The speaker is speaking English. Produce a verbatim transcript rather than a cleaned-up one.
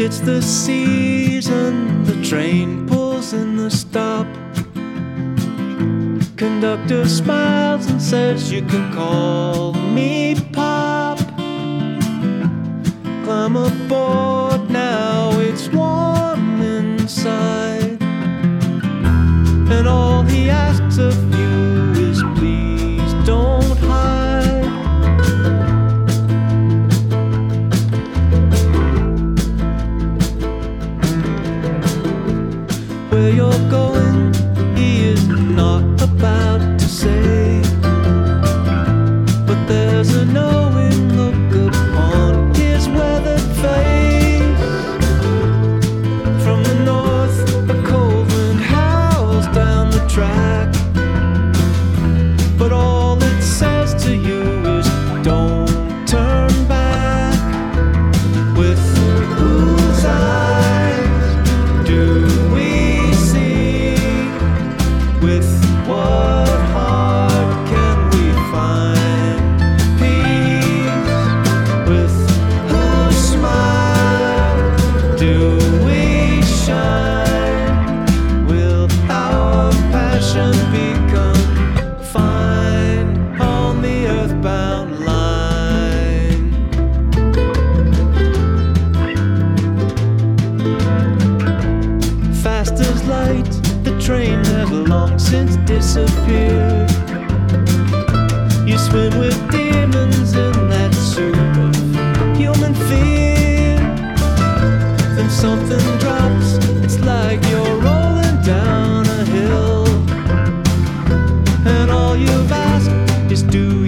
It's the season, the train pulls in the stop. Conductor smiles and says you can call me Pop. Climb aboard now, it's warm inside. And all he asks of you is please don't hide. Where you're going, he is not about to say, but there's a knowing look upon his weathered face. From the north, a cold wind howls down the track, but all it says to you is don't turn back. With whose eyes do we see? With what heart can we find peace? With whose smile do we shine? Will our passion become fine on the earthbound line? Fast as light, the train had long since disappeared. You swim with demons in that soup of human fear. Then something drops, it's like you're rolling down a hill, and all you've asked is do